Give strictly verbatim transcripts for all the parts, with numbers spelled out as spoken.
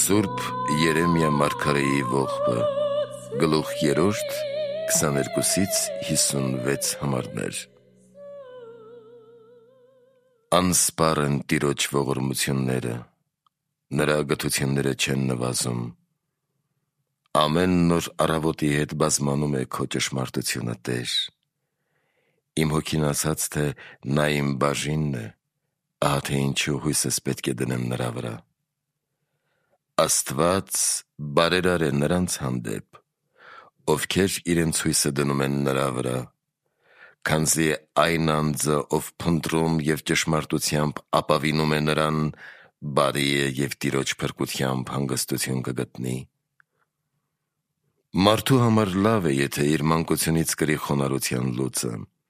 Սուրբ Երեմիա մարգարեի ողբը, գլուխ երրորդ, քսաներկուսից հիսունվեց համարներ։ Անսպառ են Տիրոջ ողորմությունները, նրա գթությունները չեն նվազում։ Ամեն նոր առավոտի հետ բազմանում է քո ճշմարտությունը, Տեր։ Իմ հոգին ասաց, թե նա իմ բաժինն է, ահա թե ինչու հույսս պետք է դնեմ նրա վրա։ Աստված բարերար է նրանց հանդեպ, ովքեր իրենց հույսը դնում են նրա վրա, քանզի այն անձը, ով փնտրում և ճշմարտությամբ ապավինում է նրան, բարի է և Տիրոջ փրկությամբ հանգստություն կգտնի։ Մարդու համար լավ է, եթե իր մանկությունից կրի խոնարհության լուծը։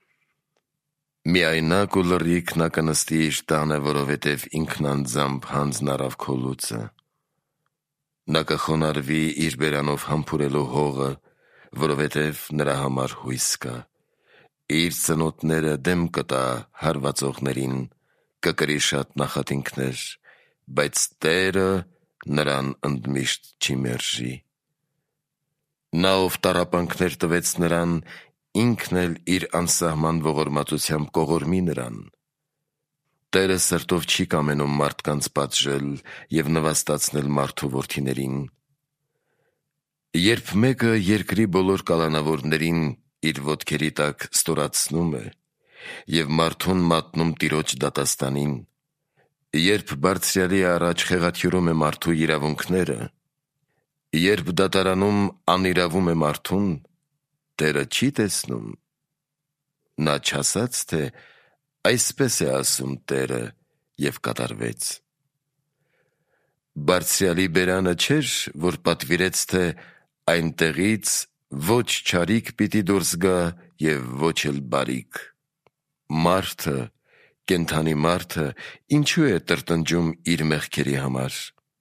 Միայնակ ու լռիկ նա կնստի իր տանը, որովհետև ինքն անձամբ հանձն առավ քո լուծը։ Նա կխոնարհվի իր բերանով համբուրելու հողը, որովհետև նրա համար հույս կա։ Իր ծնոտները դեմ կտա հարվածողներին, կկրի շատ նախատինքներ, բայց Տերը նրան ընդմիշտ չի մերժի։ Նա, ով տառապանքներ տվեց նրան, ինքն էլ իր անսահման ողորմածությամբ կողորմի նրան։ Տերը սրտով չի կամենում մարդկանց պատժել և նվաստացնել մարդու որդիներին։ Երբ մեկը երկրի բոլոր կալանավորներին իր ոտքերի տակ ստորացնում է և մարդուն մատնում Տիրոջ դատաստանին, երբ Բարձրյալի առաջ խեղաթյուրում է մարդու իրավունքները, երբ դատարանում անիրավում է մարդուն, Տերը չի տեսնում։ Նա չասաց, թե այսպես է ասում Տերը, և կատարվեց։ Բարձրյալի բերանը չէր, որ պատվիրեց, թե այնտեղից ոչ չարիք պիտի դուրս գա և ոչ էլ բարիք։ Մարդը, կենդանի մարդը, ինչու է տրտնջում իր մեղքերի համար։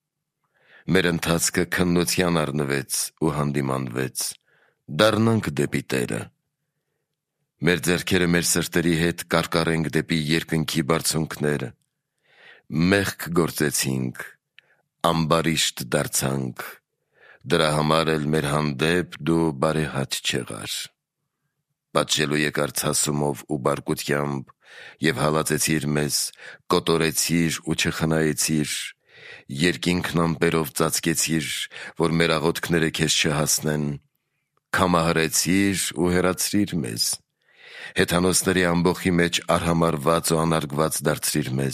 Մեր ընթացքը քննության առնվեց ու հանդիմանվեց, դառնանք դեպի Տերը։ Մեր ձեռքերը մեր սրտերի հետ կարկառենք դեպի երկնքի բարձունքները։ Մեղք գործեցինք, ամբարիշտ դարձանք, դրա համար էլ մեր հանդեպ դու բարեհաճ չեղար։ Պատժելու եկար ցասումով ու բարկությամբ և հալածեցիր մեզ, կոտորեցիր ու չխնայեցիր, երկինքն ամպերով ծածկեցիր, որ մեր աղոթքները քեզ չհասնեն, քամահարեցիր ու հեռացրիր մեզ, հեթանոսների ամբոխի մեջ արհամարհված ու անարգված դարձրիր մեզ։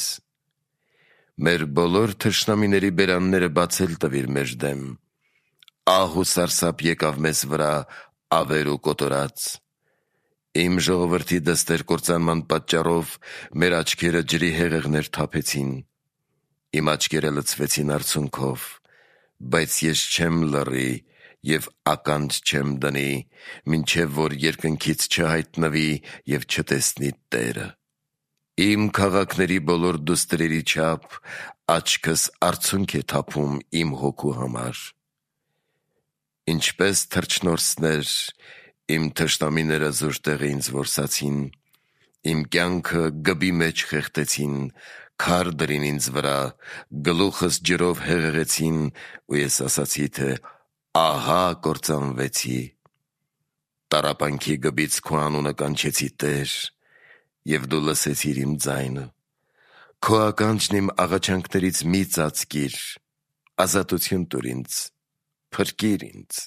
Մեր բոլոր թշնամիների բերանները բացել տվիր մեր դեմ, ահ ու սարսափ եկավ մեզ վրա ավեր ու կոտորած։ Իմ ժողովրդի դստեր կործանման պատճառով մեր աչքերը ջրի հեղեղներ թափեցին, իմ աչքերը լցվեցին արցունքով, բայց ես չեմ լռի և ականջ չեմ դնի, մինչև որ երկնքից չհայտնվի և չտեսնի Տերը։ Իմ քաղաքների բոլոր դուստրերի չափ աչքս արցունք է թափում իմ հոգու համար։ Ինչպես թռչնորսներ, իմ թշնամիները զուր տեղը ինձ որսացին, իմ կյանքը գբի մեջ խեղդեցին, քար դրին ինձ վրա, գլուխս ջրով հեղեղեցին, ու ես ասացի, թե ահա կործանվեցի։ Տառապանքի գբից քո անունը կանչեցի, Տեր, և դու լսեցիր իմ ձայնը։ Քո ականջն իմ աղաչանքներից մի ծածկիր, ազատություն տուր ինձ, փրկիր ինձ։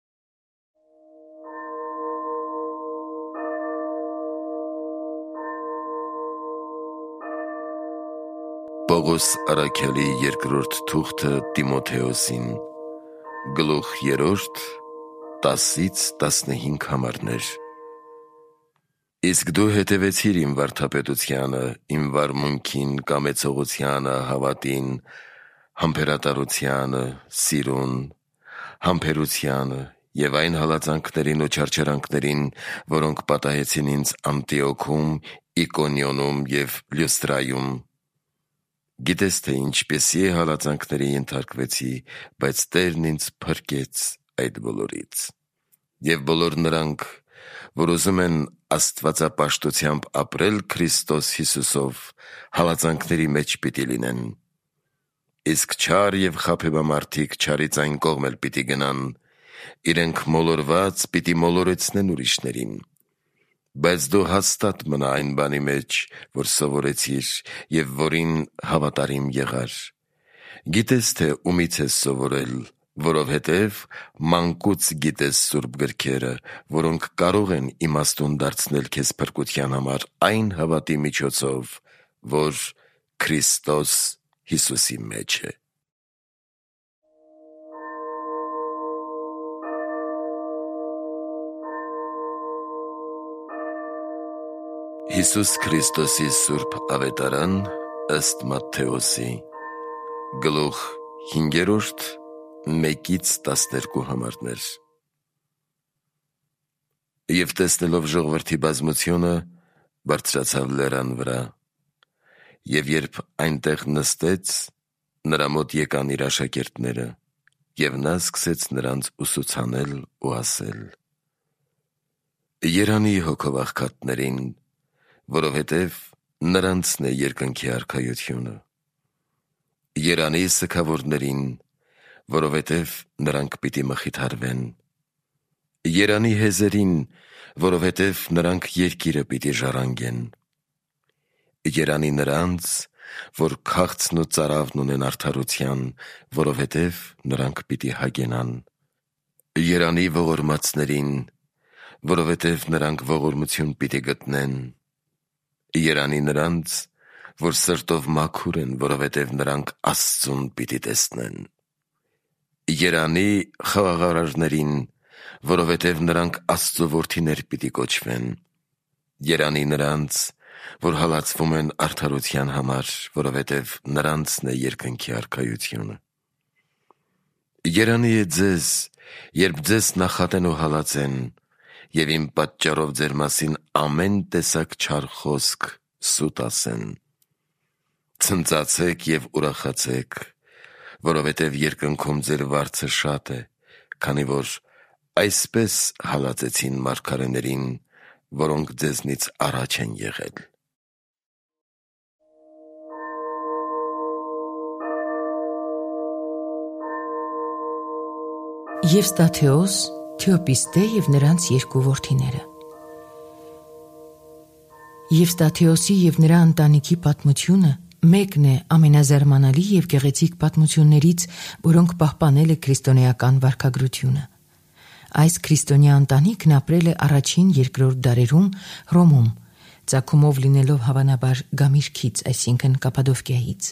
Պողոս առաքյալի երկրորդ թուղթը Տիմոթեոսին, գլուխ երրորդ, տասից տասնհինգ համարներ։ Իսկ դու հետևեցիր իմ վարդապետությանը, իմ վարմունքին, կամեցողությանը, հավատին, համբերատարությանը, սիրուն, համբերությանը և այն հալածանքներին ու չարչարանքներին, որոնք պատահեցին ինձ Անտիոքում, Իկոնիոնում և Լյուստրայում։ Գիտես, թե ինչպիսի հալածանքների ենթարկվեցի, բայց Տերն ինձ փրկեց այդ բոլորից։ Եվ բոլոր նրանք, որ ուզում են աստվածապաշտությամբ ապրել Քրիստոս Հիսուսով, հալածանքների մեջ պիտի լինեն։ իսկ չար եւ խաբեբամարտիկ չարից այն կողմ էլ պիտի գնան, իրենք մոլորված պիտի մոլորեցնեն ուրիշներին, բայց դու հաստատ մնա այն բանի մեջ, որ սովորեցիր եւ որին հավատարիմ եղար, գիտես թե ումից ես սովորել, որովհետև մանկուց գիտես սուրբ գրքերը, որոնք կարող են իմաստուն դարձնել քեզ փրկության համար այն հավատի միջոցով, որ Քրիստոս Հիսուսի մեջ է։ Հիսուս Քրիստոսի սուրբ ավետարան ըստ Մատթեոսի, գլուխ հինգերորդ, մեկից տասներկու համարներ։ Եվ տեսնելով ժողովրդի բազմությունը, բարձրացավ լեռան վրա, եւ երբ այնտեղ նստեց, նրա մոտ եկան իր աշակերտները, եւ նա սկսեց նրանց ուսուցանել ու ասել. Երանի հոգով աղքատներին, որովհետև նրանցն է երկնքի արքայությունը, երանի սգավորներին, որովհետև նրանք պիտի մխիթարվեն, երանի հեզերին, որովհետև նրանք երկիրը պիտի ժառանգեն, երանի նրանց, որ քաղցն ու ծարավն ունեն արդարության, որովհետև նրանք պիտի հագենան, երանի ողորմածներին, որովհետև նրանք ողորմություն պիտի գտնեն, երանի նրանց, որ սրտով մաքուր են, որովհետև նրանք Աստծուն պիտի տեսնեն, երանի խաղաղարարներին, որովհետև նրանք Աստծո որդիներ պիտի կոչվեն, երանի նրանց, որ հալածվում են արդարության համար, որովհետև նրանցն է երկնքի արքայությունը, երանի է ձեզ, երբ ձեզ նախատեն ու հալածեն, եւ իմ պատճառով ձեր մասին ամեն տեսակ չար խոսք սուտ ասեն, ցնծացեք եւ ուրախացեք, որովհետև երկնքում ձեր վարձը շատ է, քանի որ այսպես հալածեցին մարգարեներին, որոնք ձեզնից առաջ են եղել։ Եվստաթեոս, Թեոպիստե և նրանց երկու որդիները։ Եվստաթեոսի և նրա ընտանիքի պատմությունը մեկն է ամենազարմանալի և գեղեցիկ պատմություններից, որոնք պահպանել է քրիստոնեական վարքագրությունը։ Այս քրիստոնյա ընտանիքն ապրել է առաջին երկրորդ դարերում Հռոմում, ծագումով լինելով հավանաբար Գամիրքից, այսինքն Կապադովկիայից։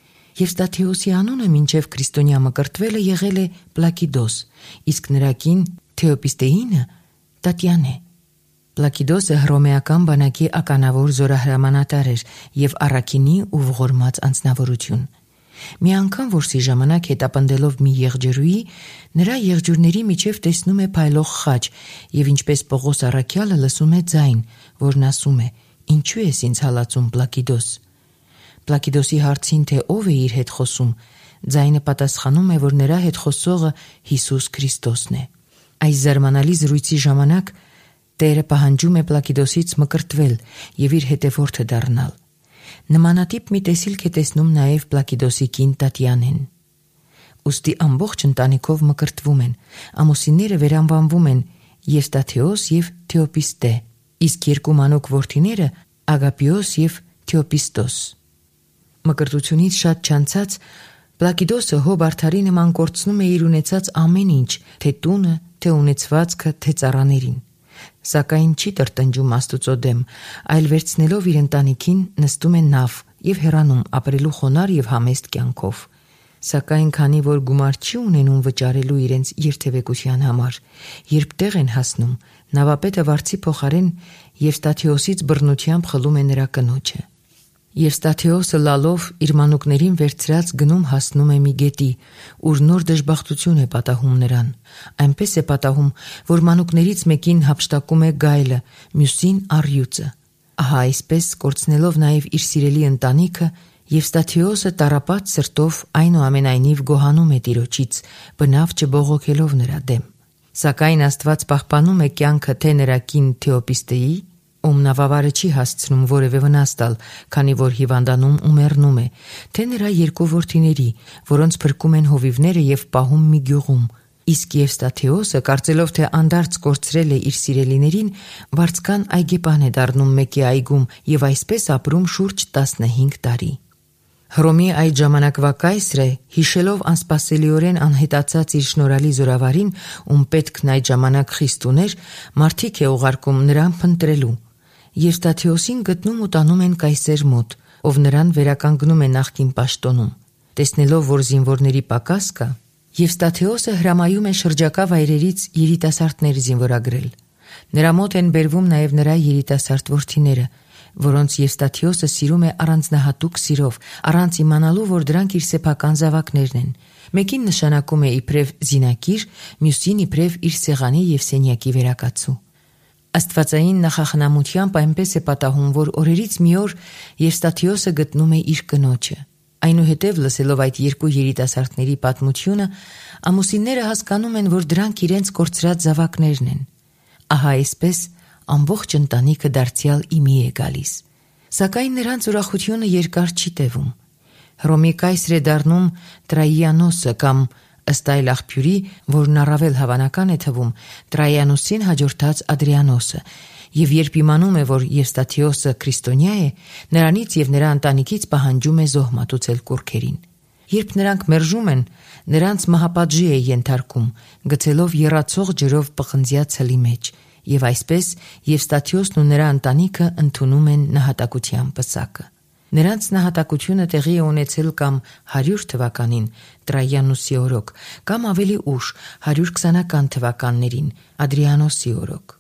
Եվստաթեոսի անունը մինչև քրիստոնյա մկրտվելը եղել է Պլակիդոս, իսկ նրա կին Թեոպիստեինը Տատյանե։ Պլակիդոսը հռոմեական բանակի ականավոր զորահրամանատար էր և առաքինի ու ողորմած անձնավորություն։ Մի անգամ որսի ժամանակ հետապնդելով մի եղջերուի, նրա եղջյուրների միջև տեսնում է փայլող խաչ և ինչպես Պողոս առաքյալը լսում է ձայն, որն ասում է. «Ինչու ես ինձ հալածում, Պլակիդոս»։ Պլակիդոսի հարցին, թե ով է իր հետ խոսում, ձայնը պատասխանում է, որ նրա հետ խոսողը Հիսուս Քրիստոսն է։ Այս զարմանալի զրույցի ժամանակ Տերը պահանջում է Պլակիդոսից մկրտվել և իր հետևորդը դառնալ։ Նմանատիպ մի տեսիլք է տեսնում նաև Պլակիդոսի կին Տատյանեն։ Ուստի ամբողջ ընտանիքով մկրտվում են, ամուսինները վերանվանվում են Եվստաթեոս և Թեոպիստե, իսկ երկու մանուկ որդիները Ագապիոս և Թեոպիստոս։ Մկրտությունից շատ չանցած Պլակիդոսը հոբ արդարի նման կորցնում է իր ունեցած ամեն ինչ, թե տունը, թե ունեցվածքը, թե ծառաներին։ Սակայն չի տրտնջում Աստուծո դեմ, այլ վերցնելով իր ընտանիքին նստում է նավ և հեռանում ապրելու խոնարհ և համեստ կյանքով։ Սակայն քանի որ գումար չի ունենում վճարելու իրենց երթևեկության համար, երբ տեղ են հասնում, նավապետը վարձի փոխարեն Եվստաթեոսից բռնությամբ խլում է նրա կնոջը։ Եվստաթեոսը լալով իր մանուկներին վերցրած գնում հասնում է մի գետի, ուր նոր դժբախտություն է պատահում նրան։ Այնպես է պատահում, որ մանուկներից մեկին հափշտակում է գայլը, մյուսին առյուծը։ Ահա այսպես կորցնելով նաև իր սիրելի ընտանիքը, Եվստաթեոսը տառապած սրտով այնուամենայնիվ գոհանում է Տիրոջից, բնավ չբողոքելով նրա դեմ։ Սակայն Աստված պահպանում է կյանքը թե նրա կին Թեոպիստեի, ում նավավարը չի հասցնում որևէ վնաս տալ, քանի որ հիվանդանում ու մեռնում է, թե նրա երկու որդիների, որոնց փրկում են հովիվները եւ պահում մի գյուղում։ Իսկ Եվստաթեոսը, կարծելով թե անդարձ կորցրել է իր սիրելիներին, վարձկան այգեպան է դառնում մեկի այգում եւ այսպես ապրում շուրջ տասնհինգ տարի։ Հռոմի այդ ժամանակվա կայսրը, հիշելով անսպասելիորեն անհետացած իր շնորհալի զորավարին, ում պետքն այդ ժամանակ խիստ ուներ, մարդիկ է ուղարկում նրան փնտրելու։ Եվստաթեոսին գտնում ու տանում են կայսեր մոտ, ով նրան վերականգնում է նախկին պաշտոնում։ Տեսնելով, որ զինվորների պակաս կա, Եվստաթեոսը հրամայում է շրջակա վայրերից երիտասարդներ զինվորագրել։ Նրա մոտ են բերվում նաև նրա երիտասարդ որդիները, որոնց Եվստաթեոսը սիրում է առանձնահատուկ սիրով, առանց իմանալու, որ դրանք իր սեփական զավակներն են։ Մեկին նշանակում է իբրև զինակիր, մյուսին իբրև իր սեղանի եւ սենյակի վերակացու։ Աստվածային նախախնամությամբ այնպես է պատահում, որ օրերից մի օր Եվստաթեոսը գտնում է իր կնոջը։ Այնուհետև լսելով այդ երկու երիտասարդների պատմությունը, ամուսինները հասկանում են, որ դրանք իրենց կորցրած զավակներն են։ Ահա այսպես ամբողջ ընտանիքը դարձյալ իմի է գալիս։ Սակայն նրանց ուրախությունը երկար չի տևում։ Հռոմի կայսր է դառնում Տրայանոսը կամ ըստ այլ աղբյուրի, որն առավել հավանական է թվում, Տրայանոսին հաջորդած Ադրիանոսը, եւ երբ իմանում է, որ Եվստաթեոսը քրիստոնյա է, նրանից եւ նրա ընտանիքից պահանջում է զոհ մատուցել կուռքերին։ Երբ նրանք մերժում են, նրանց մահապատժի է ենթարկում, գցելով եռացող ջրով պղնձյա ցլի մեջ, եւ այսպես Եվստաթեոսն ու նրա ընտանիքը ընդունում են նահատակության պսակը։ Նրանց նահատակությունը տեղի է ունեցել կամ հարյուր թվականին Տրայանոսի օրոք, կամ ավելի ուշ հարյուր քսանական թվականներին Ադրիանոսի օրոք։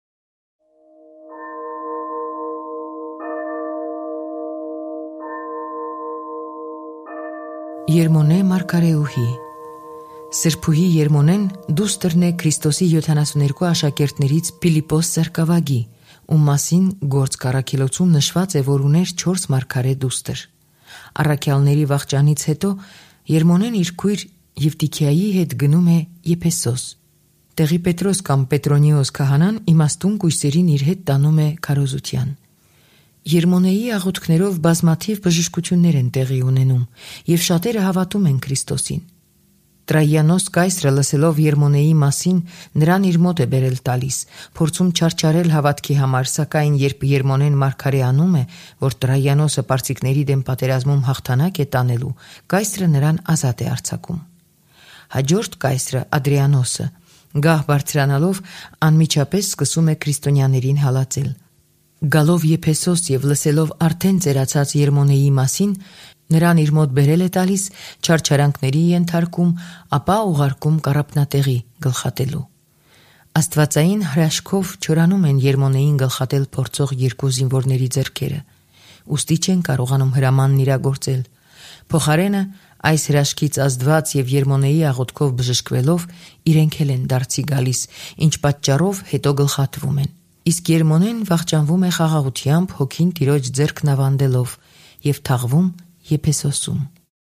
Երմոնե մարգարեուհի։ Սրբուհի Երմոնեն դուստրն է Քրիստոսի յոթանասուներկու աշակերտներից Փիլիպոս Սարկավագի, ում մասին Գործք առաքելոցում նշված է, որ ուներ չորս մարգարե դուստր։ Առաքյալների վախճանից հետո Երմոնեն իր քույր Եվտիքիայի հետ գնում է Եփեսոս։ Տեղի Պետրոս կամ Պետրոնիոս քահանան իմաստուն կույսերին իր հետ տանում է քարոզության։ Երմոնեի աղոթքներով բազմաթիվ բժշկություններ են տեղի ունենում, եւ շատերը հավատում են Քրիստոսին։ Տրայանոս կայսրը լսելով Երմոնեի մասին նրան իր մոտ է բերել տալիս, փորձում չարչարել հավատքի համար, սակայն երբ Երմոնեն մարգարեանում է, որ Տրայանոսը պարսիկների դեմ պատերազմում հաղթանակ է տանելու, կայսրը նրան ազատ է արձակում։ Հաջորդ կայսրը Ադրիանոսը գահ բարձրանալով անմիջապես սկսում է քրիստոնյաներին հալածել։ Գալով Եփեսոս եւ լսելով արդեն ծերացած Երմոնեի մասին, նրան իր մոտ բերել է տալիս, չարչարանքների ենթարկում, ապա ուղարկում կառապնատեղի գլխատելու։ Աստվածային հրաշքով չորանում են Երմոնեին գլխատել փորձող երկու զինվորների ձեռքերը, ուստի չեն կարողանում հրամանն իրագործել։ Փոխարենը այս հրաշքից ազդված եւ Երմոնեի աղոթքով բժշկվելով իրենք էլ են դարձի գալիս, ինչ պատճառով հետո գլխատվում են։ Իսկ Երմոնեն վախճանվում է խաղաղությամբ հոգին տիրոջ ձեռքն ավանդելով եւ թաղվում Եփեսոսում։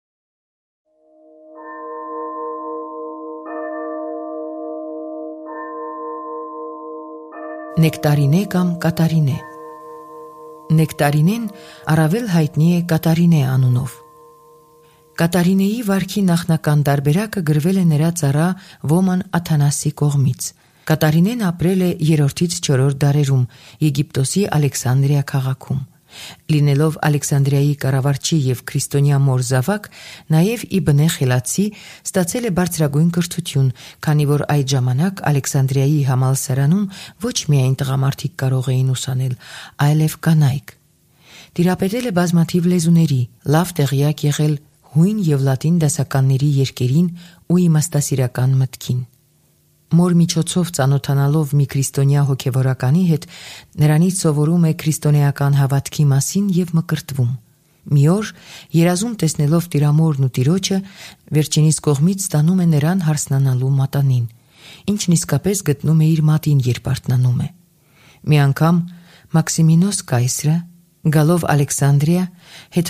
Նեկտարինե կամ Կատարինե։ Նեկտարինեն առավել հայտնի է Կատարինե անունով։ Կատարինեի վարքի նախնական տարբերակը գրվել է նրա ծառա Ոման Աթանասի կողմից։ Կատարինեն ապրել է երրորդից չորրորդ դարերում Եգիպտոսի Ալեքսանդրիա քաղաքում։ Լինելով Ալեքսանդրիայի կառավարչի եւ քրիստոնյա մոր զավակ, նաեւ ի բնե խելացի ստացել է բարձրագույն կրթություն, քանի որ այդ ժամանակ Ալեքսանդրիայի համալսարանում ոչ միայն տղամարդիկ կարող էին ուսանել, այլև կանայք։ Տիրապետել է բազմաթիվ լեզուների, լավ տեղյակ եղել հույն եւ լատին դասականների երկերին ու իմաստասիրական մտքին։ Մոր միջոցով ծանոթանալով մի քրիստոնյա հոգևորականի հետ, նրանից սովորում է քրիստոնեական հավատքի մասին եւ մկրտվում։ Մի օր, երազում տեսնելով տիրամորն ու տիրոջը, վերջինիս կողմից ստանում է նրան հարսնանալու մատանին, ինչն իսկապես գտնում է իր մատին, երբ արթնանում է։ Մի անգամ Մաքսիմինոս կայսրը, գալով Ալեքսանդրիա,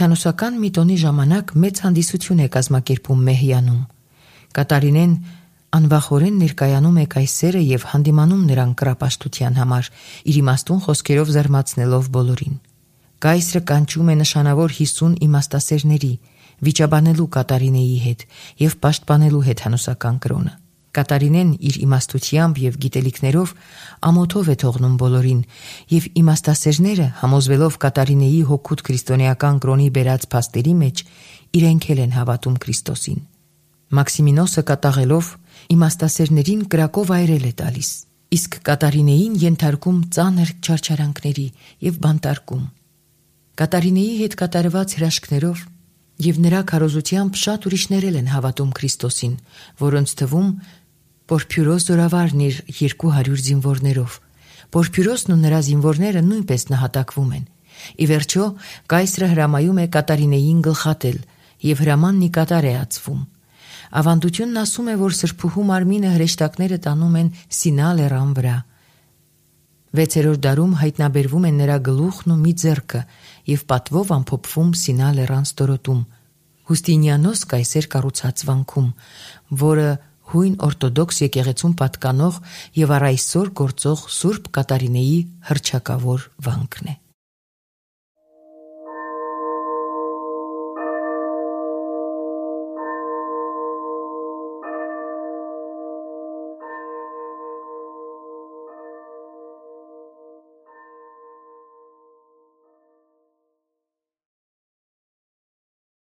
հեթանոսական մի տոնի ժամանակ մեծ հանդիսություն է կազմակերպում Մեհիանում։ Կատարինեն անվախորեն ներկայանում է կայսերը եւ հանդիմանում նրան կռապաշտության համար, իր իմաստուն խոսքերով զարմացնելով բոլորին։ Կայսրը կանչում է նշանավոր հիսուն իմաստասերների, վիճաբանելու Կատարինեի հետ եւ պաշտպանելու հեթանոսական կրոնը։ Կատարինեն իր իմաստությամբ եւ գիտելիքներով ամոթով է թողնում բոլորին, եւ իմաստասերները, համոզվելով Կատարինեի հոգուտ քրիստոնեական կրոնի բերած փաստերի մեջ, իրենք էլ են հավատում Քրիստոսին։ Մաքսիմինոսը կատաղելով իմաստասերներին կրակով այրել է տալիս, իսկ Կատարինեին ենթարկում ծանր չարչարանքների եւ բանտարկում։ Կատարինեի հետ կատարված հրաշքներով եւ նրա քարոզությամբ շատ ուրիշներ են հավատում Քրիստոսին, որոնց թվում Պորփյուրոս զորավարն իր երկու հարյուր զինվորներով։ Պորփյուրոսն ու նրա զինվորները նույնպես նահատակվում են։ Ի վերջո կայսրը հրամայում է Կատարինեին գլխատել եւ հրամանն ի կատար է ածվում։ Ավանդությունն ասում է, որ սրբուհու մարմինը հրեշտակները տանում են Սինա լեռան վրա։ Վեցերորդ դարում հայտնաբերվում են նրա գլուխն ու մի ձեռքը եւ պատվով ամփոփվում Սինա լեռան ստորոտում, Հուստինիանոս կայսեր կառուցած վանքում, որը հույն օրթոդոքս եկեղեցուն պատկանող եւ առ այսօր գործող Սուրբ Կատարինեի հռչակավոր վանքն է։